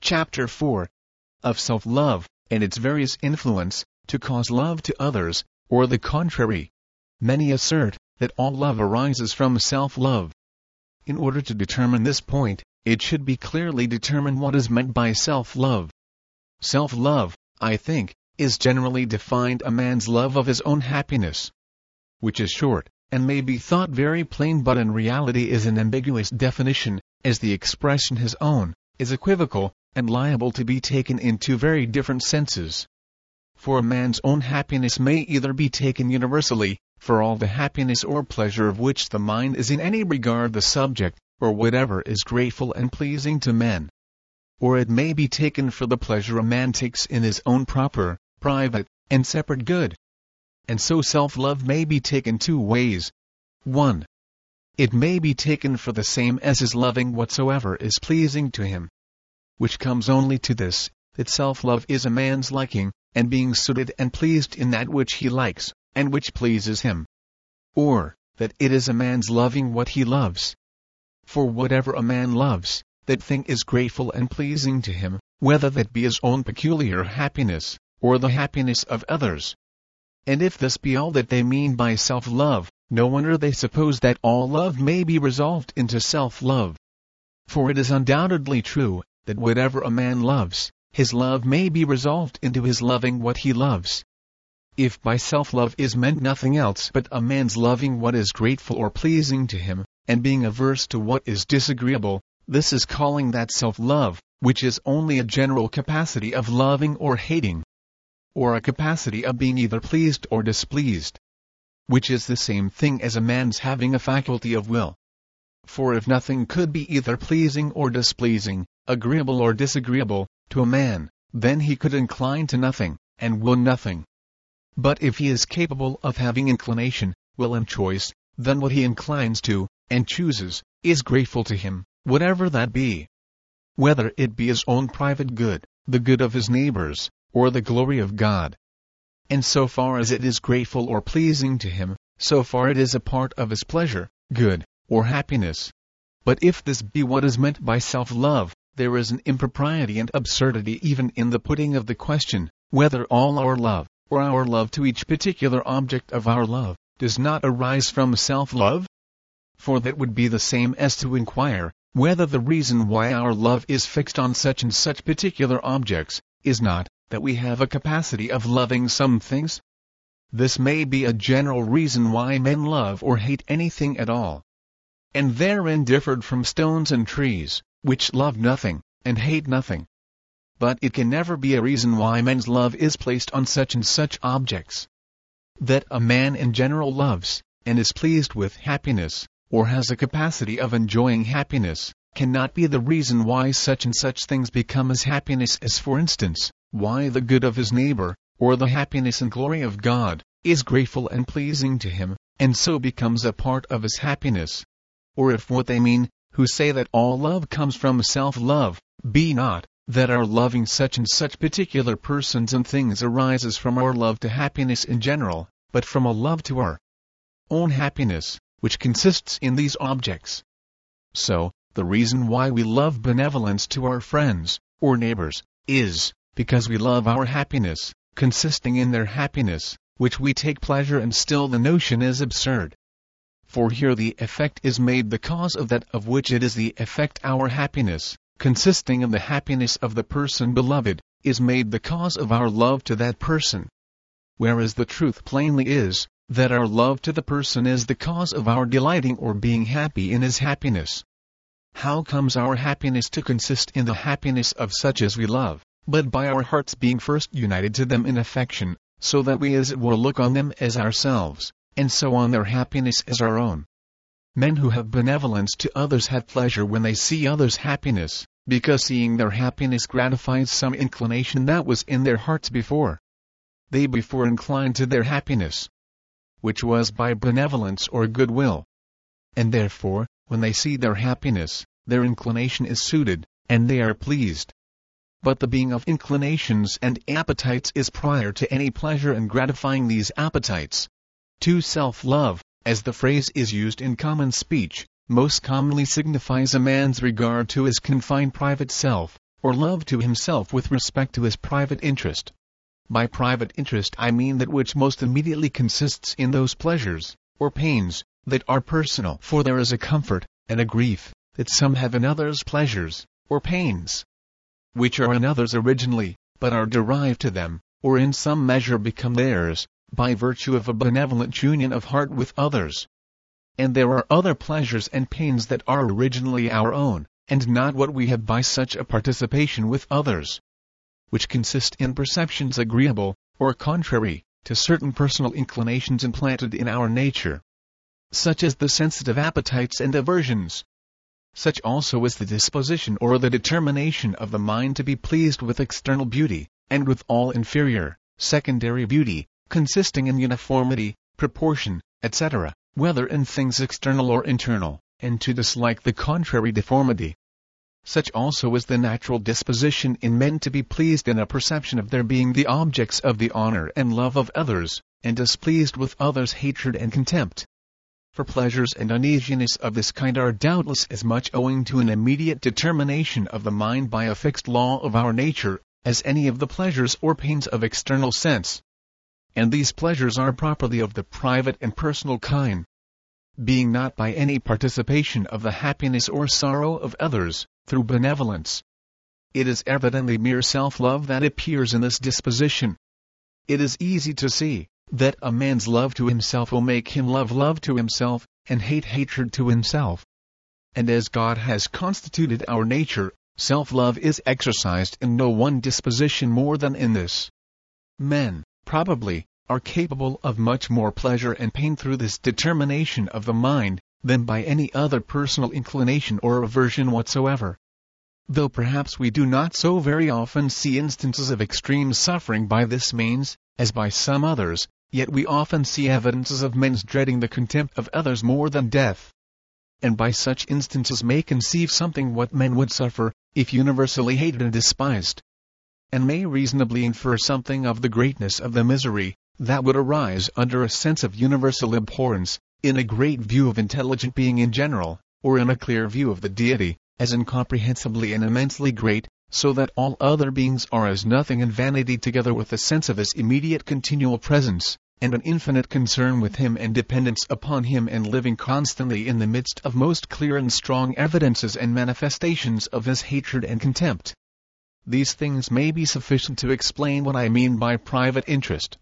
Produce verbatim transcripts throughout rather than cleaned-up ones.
Chapter four. Of self-love, and its various influence, to cause love to others, or the contrary. Many assert that all love arises from self-love. In order to determine this point, it should be clearly determined what is meant by self-love. Self-love, I think, is generally defined a man's love of his own happiness, which is short, and may be thought very plain, but in reality is an ambiguous definition, as the expression his own is equivocal, and liable to be taken in two very different senses. For a man's own happiness may either be taken universally, for all the happiness or pleasure of which the mind is in any regard the subject, or whatever is grateful and pleasing to men. Or it may be taken for the pleasure a man takes in his own proper, private, and separate good. And so self-love may be taken two ways. one. It may be taken for the same as his loving whatsoever is pleasing to him, which comes only to this, that self-love is a man's liking, and being suited and pleased in that which he likes, and which pleases him. Or, that it is a man's loving what he loves. For whatever a man loves, that thing is grateful and pleasing to him, whether that be his own peculiar happiness, or the happiness of others. And if this be all that they mean by self-love, no wonder they suppose that all love may be resolved into self-love. For it is undoubtedly true, that whatever a man loves, his love may be resolved into his loving what he loves. If by self-love is meant nothing else but a man's loving what is grateful or pleasing to him, and being averse to what is disagreeable, this is calling that self-love, which is only a general capacity of loving or hating, or a capacity of being either pleased or displeased, which is the same thing as a man's having a faculty of will. For if nothing could be either pleasing or displeasing, agreeable or disagreeable, to a man, then he could incline to nothing, and will nothing. But if he is capable of having inclination, will and choice, then what he inclines to, and chooses, is grateful to him, whatever that be. Whether it be his own private good, the good of his neighbors, or the glory of God. And so far as it is grateful or pleasing to him, so far it is a part of his pleasure, good, or happiness. But if this be what is meant by self-love, there is an impropriety and absurdity even in the putting of the question, whether all our love, or our love to each particular object of our love, does not arise from self-love? For that would be the same as to inquire, whether the reason why our love is fixed on such and such particular objects, is not, that we have a capacity of loving some things. This may be a general reason why men love or hate anything at all, and therein differed from stones and trees, which love nothing, and hate nothing. But it can never be a reason why men's love is placed on such and such objects. That a man in general loves, and is pleased with happiness, or has a capacity of enjoying happiness, cannot be the reason why such and such things become his happiness, as for instance, why the good of his neighbor, or the happiness and glory of God, is grateful and pleasing to him, and so becomes a part of his happiness. Or if what they mean, who say that all love comes from self-love, be not, that our loving such and such particular persons and things arises from our love to happiness in general, but from a love to our own happiness, which consists in these objects. So, the reason why we love benevolence to our friends, or neighbors, is, because we love our happiness, consisting in their happiness, which we take pleasure in. Still the notion is absurd. For here the effect is made the cause of that of which it is the effect. Our happiness, consisting in the happiness of the person beloved, is made the cause of our love to that person. Whereas the truth plainly is, that our love to the person is the cause of our delighting or being happy in his happiness. How comes our happiness to consist in the happiness of such as we love, but by our hearts being first united to them in affection, so that we as it were look on them as ourselves, and so on their happiness as our own? Men who have benevolence to others have pleasure when they see others' happiness, because seeing their happiness gratifies some inclination that was in their hearts before. They before inclined to their happiness, which was by benevolence or goodwill. And therefore, when they see their happiness, their inclination is suited, and they are pleased. But the being of inclinations and appetites is prior to any pleasure in gratifying these appetites. To self-love, as the phrase is used in common speech, most commonly signifies a man's regard to his confined private self, or love to himself with respect to his private interest. By private interest I mean that which most immediately consists in those pleasures, or pains, that are personal. For there is a comfort, and a grief, that some have in others' pleasures, or pains, which are in others originally, but are derived to them, or in some measure become theirs, by virtue of a benevolent union of heart with others. And there are other pleasures and pains that are originally our own, and not what we have by such a participation with others, which consist in perceptions agreeable, or contrary, to certain personal inclinations implanted in our nature, such as the sensitive appetites and aversions. Such also is the disposition or the determination of the mind to be pleased with external beauty, and with all inferior, secondary beauty, consisting in uniformity, proportion, et cetera, whether in things external or internal, and to dislike the contrary deformity. Such also is the natural disposition in men to be pleased in a perception of their being the objects of the honor and love of others, and displeased with others' hatred and contempt. For pleasures and uneasiness of this kind are doubtless as much owing to an immediate determination of the mind by a fixed law of our nature, as any of the pleasures or pains of external sense. And these pleasures are properly of the private and personal kind, being not by any participation of the happiness or sorrow of others, through benevolence. It is evidently mere self-love that appears in this disposition. It is easy to see that a man's love to himself will make him love love to himself, and hate hatred to himself. And as God has constituted our nature, self-love is exercised in no one disposition more than in this. Men, probably, are capable of much more pleasure and pain through this determination of the mind, than by any other personal inclination or aversion whatsoever. Though perhaps we do not so very often see instances of extreme suffering by this means, as by some others, yet we often see evidences of men's dreading the contempt of others more than death. And by such instances may conceive something what men would suffer, if universally hated and despised. And may reasonably infer something of the greatness of the misery that would arise under a sense of universal abhorrence, in a great view of intelligent being in general, or in a clear view of the deity, as incomprehensibly and immensely great, so that all other beings are as nothing and vanity together with a sense of his immediate continual presence, and an infinite concern with him and dependence upon him, and living constantly in the midst of most clear and strong evidences and manifestations of his hatred and contempt. These things may be sufficient to explain what I mean by private interest,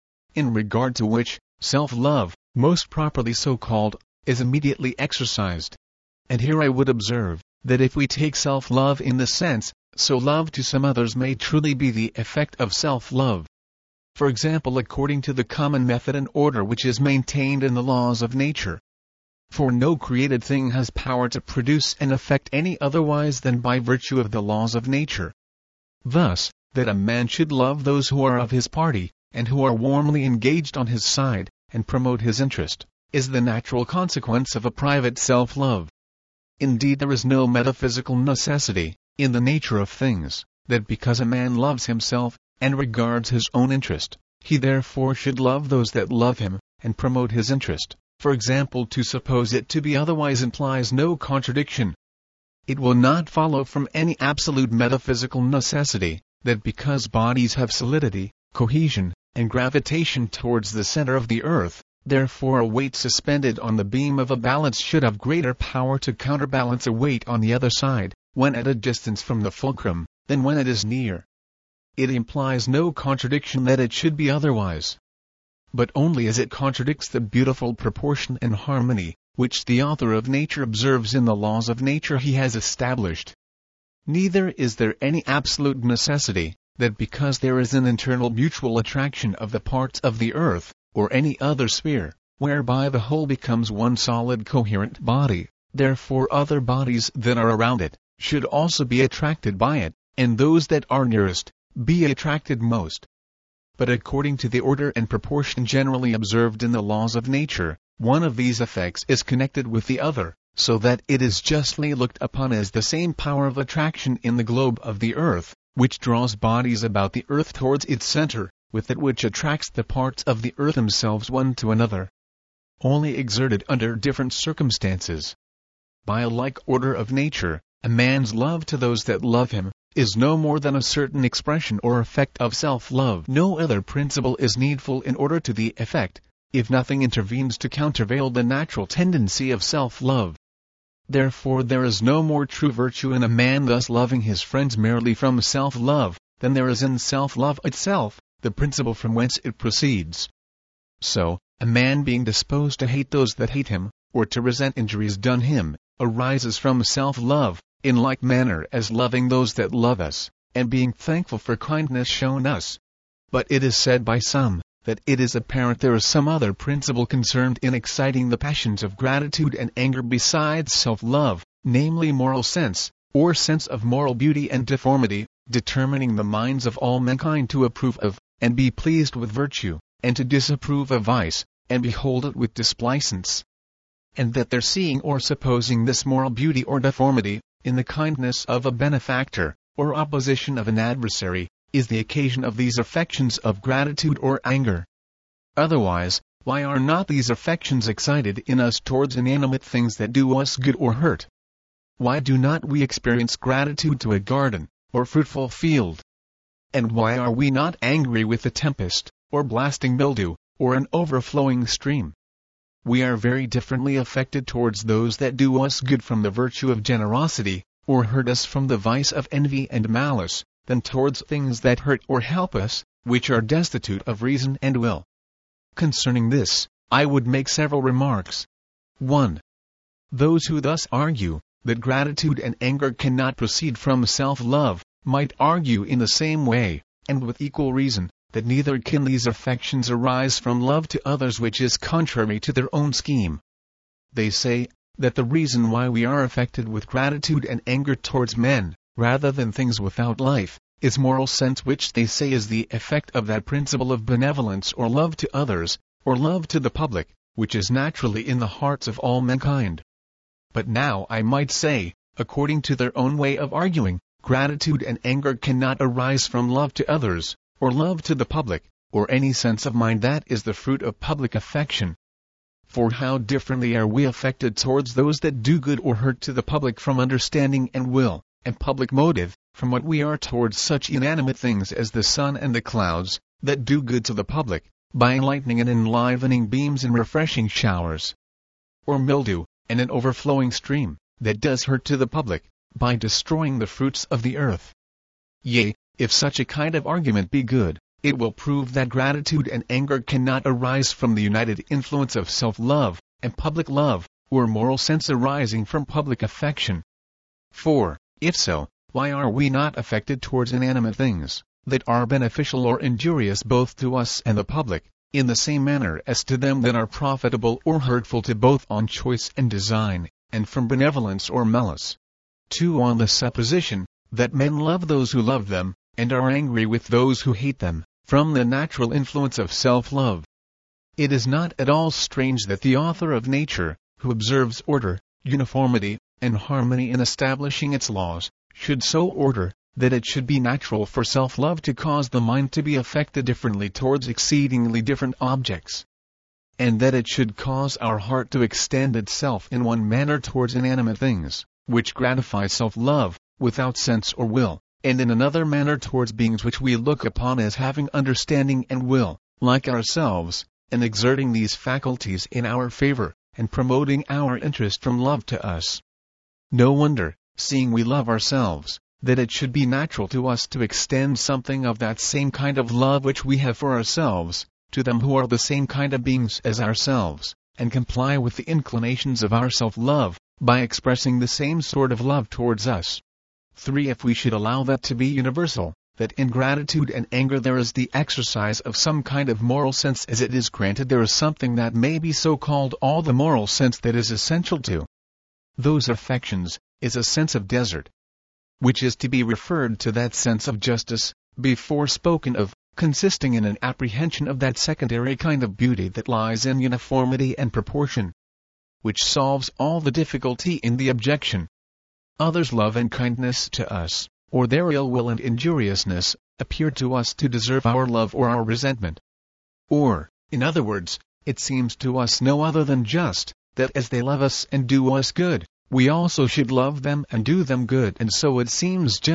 in regard to which, self-love, most properly so called, is immediately exercised. And here I would observe, that if we take self-love in this sense, so love to some others may truly be the effect of self-love. For example, according to the common method and order which is maintained in the laws of nature. For no created thing has power to produce and affect any otherwise than by virtue of the laws of nature. Thus, that a man should love those who are of his party, and who are warmly engaged on his side, and promote his interest, is the natural consequence of a private self-love. Indeed, there is no metaphysical necessity, in the nature of things, that because a man loves himself, and regards his own interest, he therefore should love those that love him, and promote his interest. For example, to suppose it to be otherwise implies no contradiction. It will not follow from any absolute metaphysical necessity, that because bodies have solidity, cohesion, and gravitation towards the center of the earth, therefore a weight suspended on the beam of a balance should have greater power to counterbalance a weight on the other side, when at a distance from the fulcrum, than when it is near. It implies no contradiction that it should be otherwise, but only as it contradicts the beautiful proportion and harmony, which the author of nature observes in the laws of nature he has established. Neither is there any absolute necessity, that because there is an internal mutual attraction of the parts of the earth, or any other sphere, whereby the whole becomes one solid coherent body, therefore other bodies that are around it, should also be attracted by it, and those that are nearest, be attracted most. But according to the order and proportion generally observed in the laws of nature, one of these effects is connected with the other, so that it is justly looked upon as the same power of attraction in the globe of the earth, which draws bodies about the earth towards its center, with that which attracts the parts of the earth themselves one to another, only exerted under different circumstances. By a like order of nature, a man's love to those that love him, is no more than a certain expression or effect of self-love. No other principle is needful in order to the effect, if nothing intervenes to countervail the natural tendency of self-love. Therefore there is no more true virtue in a man thus loving his friends merely from self-love, than there is in self-love itself, the principle from whence it proceeds. So, a man being disposed to hate those that hate him, or to resent injuries done him, arises from self-love, in like manner as loving those that love us, and being thankful for kindness shown us. But it is said by some, that it is apparent there is some other principle concerned in exciting the passions of gratitude and anger besides self-love, namely moral sense, or sense of moral beauty and deformity, determining the minds of all mankind to approve of, and be pleased with virtue, and to disapprove of vice, and behold it with displicence. And that their seeing or supposing this moral beauty or deformity, in the kindness of a benefactor, or opposition of an adversary, is the occasion of these affections of gratitude or anger. Otherwise, why are not these affections excited in us towards inanimate things that do us good or hurt? Why do not we experience gratitude to a garden, or fruitful field? And why are we not angry with the tempest, or blasting mildew, or an overflowing stream? We are very differently affected towards those that do us good from the virtue of generosity, or hurt us from the vice of envy and malice, than towards things that hurt or help us, which are destitute of reason and will. Concerning this, I would make several remarks. one. Those who thus argue, that gratitude and anger cannot proceed from self-love, might argue in the same way, and with equal reason, that neither can these affections arise from love to others, which is contrary to their own scheme. They say, that the reason why we are affected with gratitude and anger towards men, rather than things without life, is moral sense, which they say is the effect of that principle of benevolence or love to others, or love to the public, which is naturally in the hearts of all mankind. But now I might say, according to their own way of arguing, gratitude and anger cannot arise from love to others, or love to the public, or any sense of mind that is the fruit of public affection. For how differently are we affected towards those that do good or hurt to the public from understanding and will, and public motive, from what we are towards such inanimate things as the sun and the clouds, that do good to the public, by enlightening and enlivening beams and refreshing showers. Or mildew, and an overflowing stream, that does hurt to the public, by destroying the fruits of the earth. Yea, if such a kind of argument be good, it will prove that gratitude and anger cannot arise from the united influence of self-love, and public love, or moral sense arising from public affection. four. If so, why are we not affected towards inanimate things, that are beneficial or injurious both to us and the public, in the same manner as to them that are profitable or hurtful to both on choice and design, and from benevolence or malice? two. On the supposition, that men love those who love them, and are angry with those who hate them, from the natural influence of self-love. It is not at all strange that the author of nature, who observes order, uniformity, and harmony in establishing its laws, should so order, that it should be natural for self-love to cause the mind to be affected differently towards exceedingly different objects, and that it should cause our heart to extend itself in one manner towards inanimate things, which gratify self-love, without sense or will, and in another manner towards beings which we look upon as having understanding and will, like ourselves, and exerting these faculties in our favor, and promoting our interest from love to us. No wonder, seeing we love ourselves, that it should be natural to us to extend something of that same kind of love which we have for ourselves, to them who are the same kind of beings as ourselves, and comply with the inclinations of our self-love, by expressing the same sort of love towards us. three. If we should allow that to be universal, that in gratitude and anger there is the exercise of some kind of moral sense, as it is granted there is something that may be so called all the moral sense that is essential to those affections, is a sense of desert, which is to be referred to that sense of justice, before spoken of, consisting in an apprehension of that secondary kind of beauty that lies in uniformity and proportion, which solves all the difficulty in the objection. Others' love and kindness to us, or their ill will and injuriousness, appear to us to deserve our love or our resentment. Or, in other words, it seems to us no other than just, that as they love us and do us good, we also should love them and do them good, and so it seems just,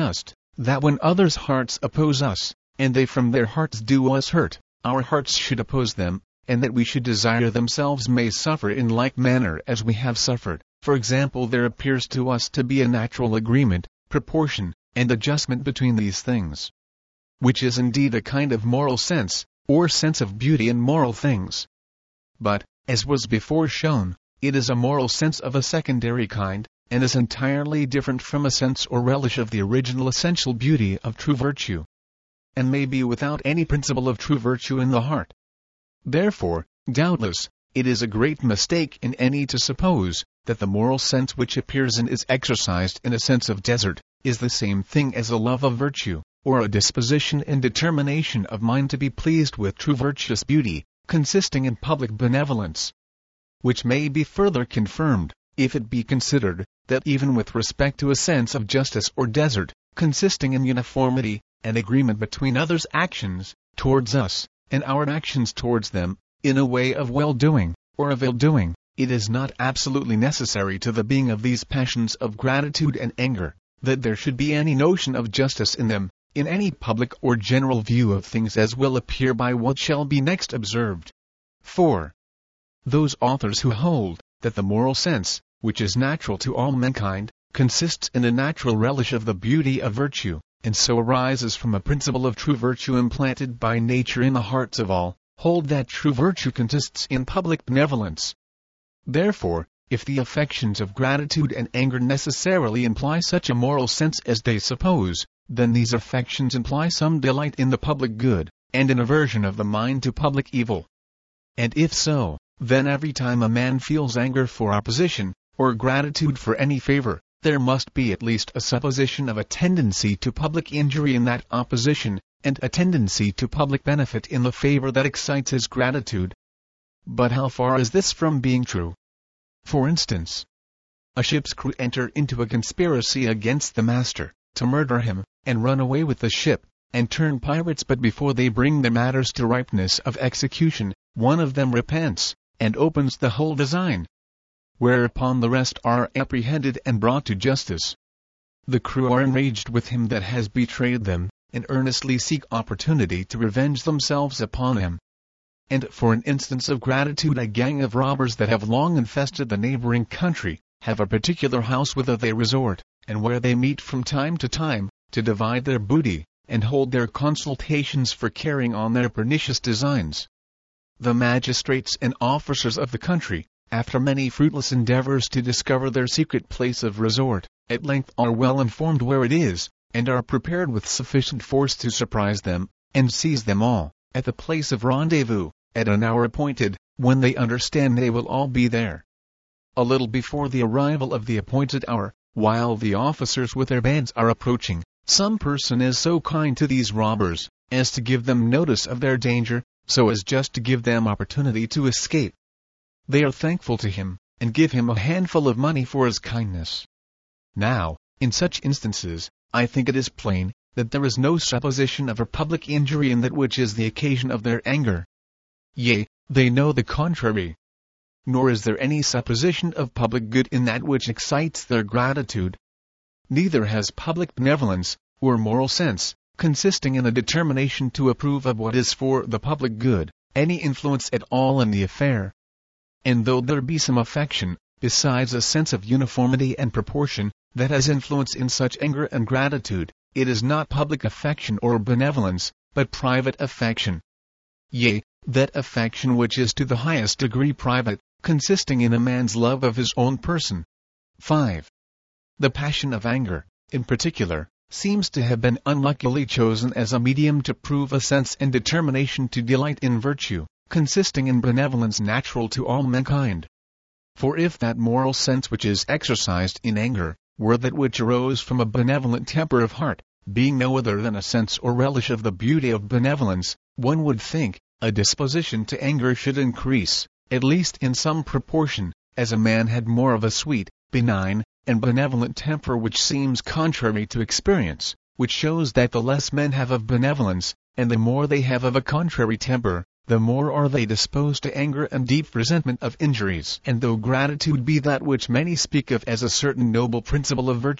that when others' hearts oppose us, and they from their hearts do us hurt, our hearts should oppose them, and that we should desire themselves may suffer in like manner as we have suffered. For example, there appears to us to be a natural agreement, proportion, and adjustment between these things, which is indeed a kind of moral sense, or sense of beauty in moral things. But, as was before shown, it is a moral sense of a secondary kind, and is entirely different from a sense or relish of the original essential beauty of true virtue, and may be without any principle of true virtue in the heart. Therefore, doubtless, it is a great mistake in any to suppose that the moral sense which appears and is exercised in a sense of desert, is the same thing as a love of virtue, or a disposition and determination of mind to be pleased with true virtuous beauty, consisting in public benevolence. Which may be further confirmed, if it be considered, that even with respect to a sense of justice or desert, consisting in uniformity, and agreement between others' actions towards us, and our actions towards them, in a way of well-doing, or of ill-doing, it is not absolutely necessary to the being of these passions of gratitude and anger, that there should be any notion of justice in them, in any public or general view of things, as will appear by what shall be next observed. four. Those authors who hold that the moral sense, which is natural to all mankind, consists in a natural relish of the beauty of virtue, and so arises from a principle of true virtue implanted by nature in the hearts of all, hold that true virtue consists in public benevolence. Therefore, if the affections of gratitude and anger necessarily imply such a moral sense as they suppose, then these affections imply some delight in the public good, and an aversion of the mind to public evil. And if so, then every time a man feels anger for opposition, or gratitude for any favor, there must be at least a supposition of a tendency to public injury in that opposition, and a tendency to public benefit in the favor that excites his gratitude. But how far is this from being true? For instance, a ship's crew enter into a conspiracy against the master, to murder him, and run away with the ship, and turn pirates, but before they bring their matters to ripeness of execution, one of them repents, and opens the whole design, whereupon the rest are apprehended and brought to justice. The crew are enraged with him that has betrayed them, and earnestly seek opportunity to revenge themselves upon him. And for an instance of gratitude, a gang of robbers that have long infested the neighboring country, have a particular house whither they resort, and where they meet from time to time, to divide their booty, and hold their consultations for carrying on their pernicious designs. The magistrates and officers of the country, after many fruitless endeavors to discover their secret place of resort, at length are well informed where it is, and are prepared with sufficient force to surprise them, and seize them all, at the place of rendezvous, at an hour appointed, when they understand they will all be there. A little before the arrival of the appointed hour, while the officers with their bands are approaching, some person is so kind to these robbers, as to give them notice of their danger, so as just to give them opportunity to escape. They are thankful to him, and give him a handful of money for his kindness. Now, in such instances, I think it is plain, that there is no supposition of a public injury in that which is the occasion of their anger. Yea, they know the contrary. Nor is there any supposition of public good in that which excites their gratitude. Neither has public benevolence, or moral sense, consisting in a determination to approve of what is for the public good, any influence at all in the affair. And though there be some affection, besides a sense of uniformity and proportion, that has influence in such anger and gratitude, it is not public affection or benevolence, but private affection. Yea, that affection which is to the highest degree private, consisting in a man's love of his own person. five. The passion of anger, in particular, seems to have been unluckily chosen as a medium to prove a sense and determination to delight in virtue, consisting in benevolence natural to all mankind. For if that moral sense which is exercised in anger, were that which arose from a benevolent temper of heart, being no other than a sense or relish of the beauty of benevolence, one would think, a disposition to anger should increase, at least in some proportion, as a man had more of a sweet, benign, and benevolent temper, which seems contrary to experience, which shows that the less men have of benevolence, and the more they have of a contrary temper, the more are they disposed to anger and deep resentment of injuries. And though gratitude be that which many speak of as a certain noble principle of virtue,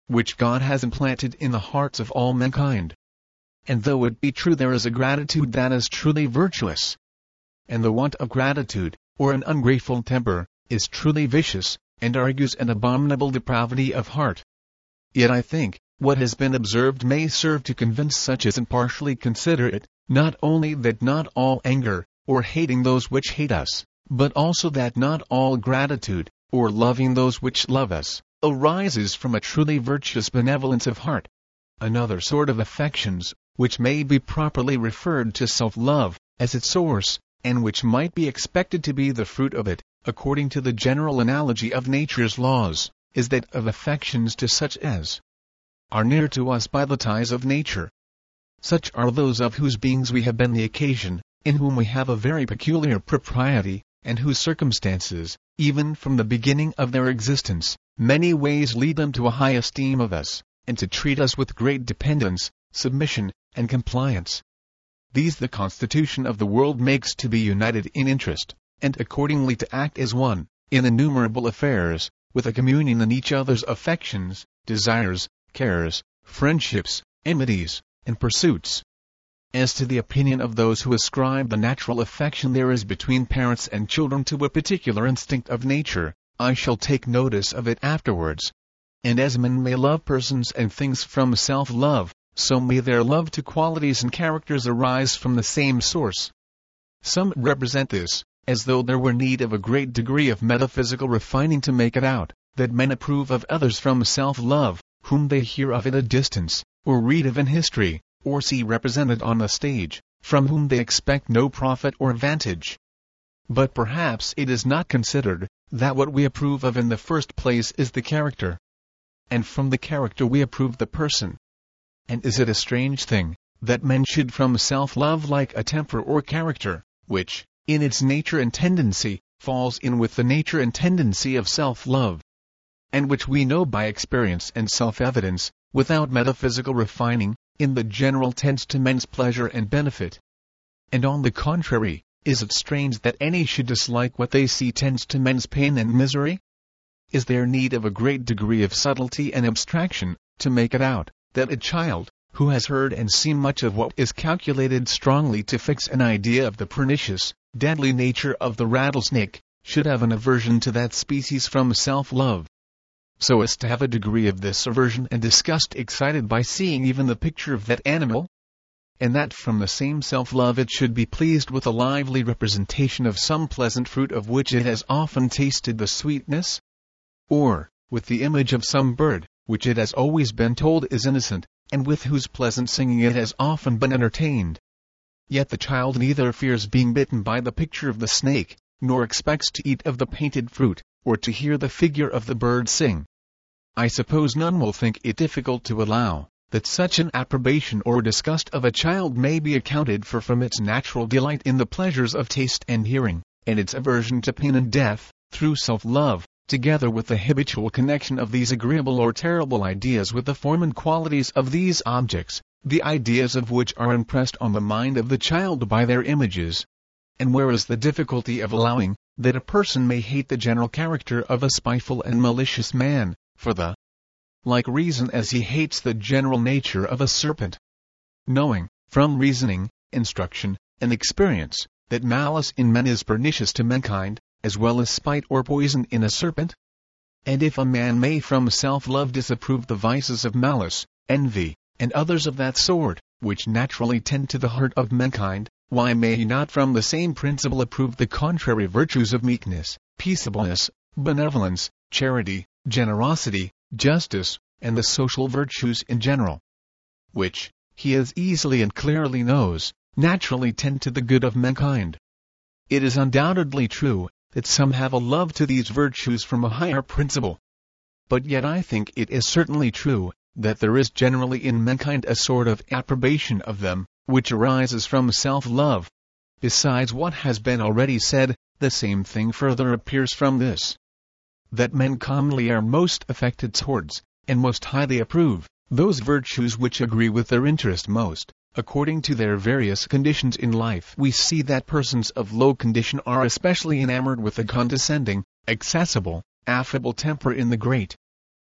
which God has implanted in the hearts of all mankind. And though it be true there is a gratitude that is truly virtuous, and the want of gratitude, or an ungrateful temper, is truly vicious, and argues an abominable depravity of heart, yet I think, what has been observed may serve to convince such as impartially consider it, not only that not all anger, or hating those which hate us, but also that not all gratitude, or loving those which love us, arises from a truly virtuous benevolence of heart. Another sort of affections, which may be properly referred to self-love, as its source, and which might be expected to be the fruit of it, according to the general analogy of nature's laws, is that of affections to such as are near to us by the ties of nature. Such are those of whose beings we have been the occasion, in whom we have a very peculiar propriety, and whose circumstances, even from the beginning of their existence, many ways lead them to a high esteem of us, and to treat us with great dependence, submission, and compliance. These the constitution of the world makes to be united in interest, and accordingly to act as one, in innumerable affairs, with a communion in each other's affections, desires, cares, friendships, enmities, and pursuits. As to the opinion of those who ascribe the natural affection there is between parents and children to a particular instinct of nature, I shall take notice of it afterwards. And as men may love persons and things from self-love, so may their love to qualities and characters arise from the same source. Some represent this, as though there were need of a great degree of metaphysical refining to make it out, that men approve of others from self-love, whom they hear of at a distance, or read of in history, or see represented on the stage, from whom they expect no profit or advantage. But perhaps it is not considered, that what we approve of in the first place is the character, and from the character we approve the person. And is it a strange thing, that men should from self-love like a temper or character, which, in its nature and tendency, falls in with the nature and tendency of self-love, and which we know by experience and self-evidence, without metaphysical refining, in the general tends to men's pleasure and benefit? And on the contrary, is it strange that any should dislike what they see tends to men's pain and misery? Is there need of a great degree of subtlety and abstraction, to make it out, that a child, who has heard and seen much of what is calculated strongly to fix an idea of the pernicious, deadly nature of the rattlesnake, should have an aversion to that species from self-love, so as to have a degree of this aversion and disgust excited by seeing even the picture of that animal? And that from the same self-love it should be pleased with a lively representation of some pleasant fruit of which it has often tasted the sweetness? Or, with the image of some bird, which it has always been told is innocent, and with whose pleasant singing it has often been entertained? Yet the child neither fears being bitten by the picture of the snake, nor expects to eat of the painted fruit, or to hear the figure of the bird sing. I suppose none will think it difficult to allow, that such an approbation or disgust of a child may be accounted for from its natural delight in the pleasures of taste and hearing, and its aversion to pain and death, through self-love, together with the habitual connection of these agreeable or terrible ideas with the form and qualities of these objects, the ideas of which are impressed on the mind of the child by their images. And where is the difficulty of allowing, that a person may hate the general character of a spiteful and malicious man, for the like reason as he hates the general nature of a serpent? Knowing, from reasoning, instruction, and experience, that malice in men is pernicious to mankind, as well as spite or poison in a serpent? And if a man may from self-love disapprove the vices of malice, envy, and others of that sort, which naturally tend to the heart of mankind, why may he not from the same principle approve the contrary virtues of meekness, peaceableness, benevolence, charity, generosity, justice, and the social virtues in general, which, he as easily and clearly knows, naturally tend to the good of mankind? It is undoubtedly true, that some have a love to these virtues from a higher principle. But yet I think it is certainly true, that there is generally in mankind a sort of approbation of them, which arises from self-love. Besides what has been already said, the same thing further appears from this, that men commonly are most affected towards, and most highly approve, those virtues which agree with their interest most, according to their various conditions in life. We see that persons of low condition are especially enamored with a condescending, accessible, affable temper in the great.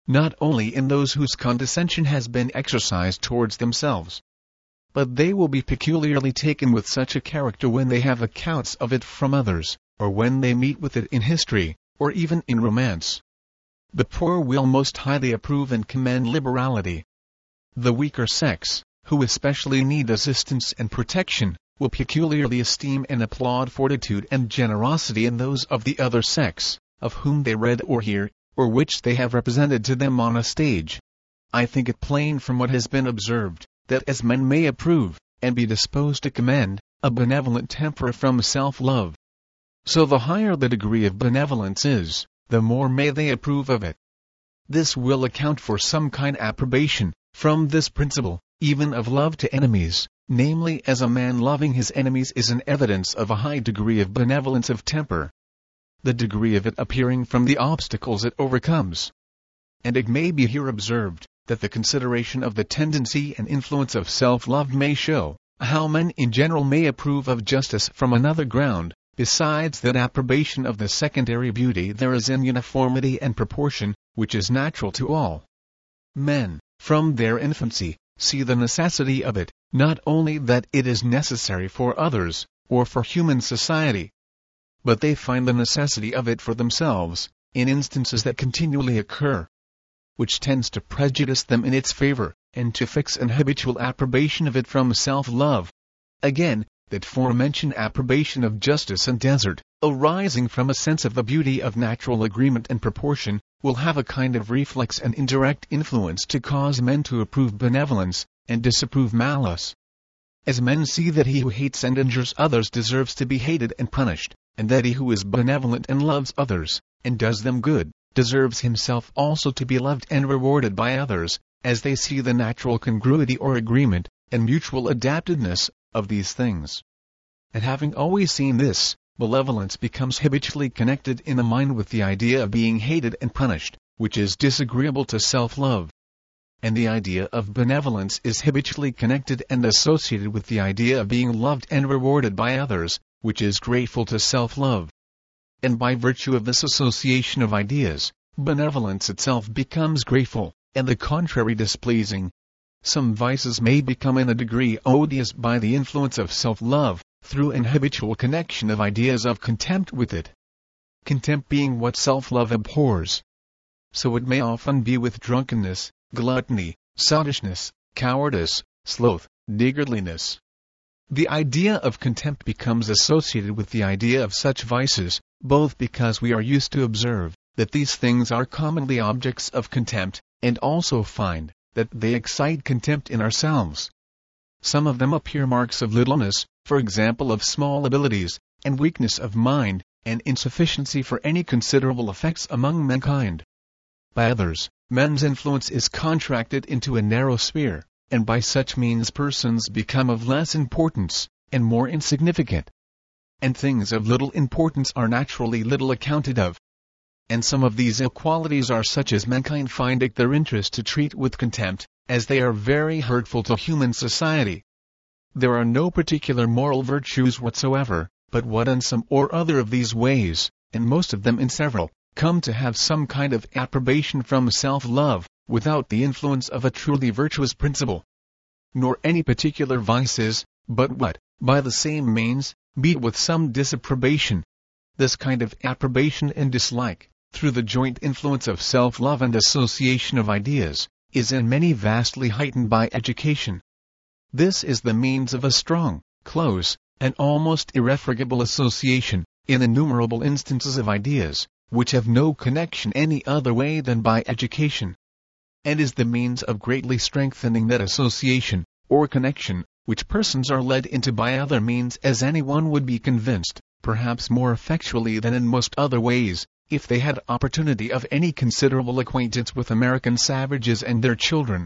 not only in those whose condescension has been exercised towards themselves, but they will be peculiarly taken with such a character when they have accounts of it from others, or when they meet with it in history, or even in romance. The poor will most highly approve and commend liberality. The weaker sex, who especially need assistance and protection, will peculiarly esteem and applaud fortitude and generosity in those of the other sex, of whom they read or hear, or which they have represented to them on a stage. I think it plain from what has been observed, that as men may approve, and be disposed to commend, a benevolent temper from self-love, so the higher the degree of benevolence is, the more may they approve of it. This will account for some kind approbation, from this principle, even of love to enemies, namely as a man loving his enemies is an evidence of a high degree of benevolence of temper, the degree of it appearing from the obstacles it overcomes. And it may be here observed, that the consideration of the tendency and influence of self-love may show, how men in general may approve of justice from another ground, besides that approbation of the secondary beauty there is in uniformity and proportion, which is natural to all men, from their infancy, see the necessity of it, not only that it is necessary for others, or for human society, but they find the necessity of it for themselves, in instances that continually occur, which tends to prejudice them in its favor, and to fix an habitual approbation of it from self-love. Again, that forementioned approbation of justice and desert, arising from a sense of the beauty of natural agreement and proportion, will have a kind of reflex and indirect influence to cause men to approve benevolence, and disapprove malice. As men see that he who hates and injures others deserves to be hated and punished, and that he who is benevolent and loves others, and does them good, deserves himself also to be loved and rewarded by others, as they see the natural congruity or agreement, and mutual adaptedness, of these things. And having always seen this, malevolence becomes habitually connected in the mind with the idea of being hated and punished, which is disagreeable to self-love. And the idea of benevolence is habitually connected and associated with the idea of being loved and rewarded by others, which is grateful to self-love. And by virtue of this association of ideas, benevolence itself becomes grateful, and the contrary displeasing. Some vices may become in a degree odious by the influence of self-love, through an habitual connection of ideas of contempt with it. Contempt being what self-love abhors. So it may often be with drunkenness, gluttony, sottishness, cowardice, sloth, niggardliness. The idea of contempt becomes associated with the idea of such vices, both because we are used to observe that these things are commonly objects of contempt, and also find that they excite contempt in ourselves. Some of them appear marks of littleness, for example of small abilities, and weakness of mind, and insufficiency for any considerable effects among mankind. By others, men's influence is contracted into a narrow sphere, and by such means persons become of less importance, and more insignificant. And things of little importance are naturally little accounted of. And some of these ill qualities are such as mankind find it their interest to treat with contempt, as they are very hurtful to human society. There are no particular moral virtues whatsoever, but what in some or other of these ways, and most of them in several, come to have some kind of approbation from self-love, without the influence of a truly virtuous principle. Nor any particular vices, but what, by the same means, meet with some disapprobation. This kind of approbation and dislike, through the joint influence of self-love and association of ideas, is in many vastly heightened by education. This is the means of a strong, close, and almost irrefragable association, in innumerable instances of ideas, which have no connection any other way than by education, and is the means of greatly strengthening that association, or connection, which persons are led into by other means, as any one would be convinced, perhaps more effectually than in most other ways, if they had opportunity of any considerable acquaintance with American savages and their children.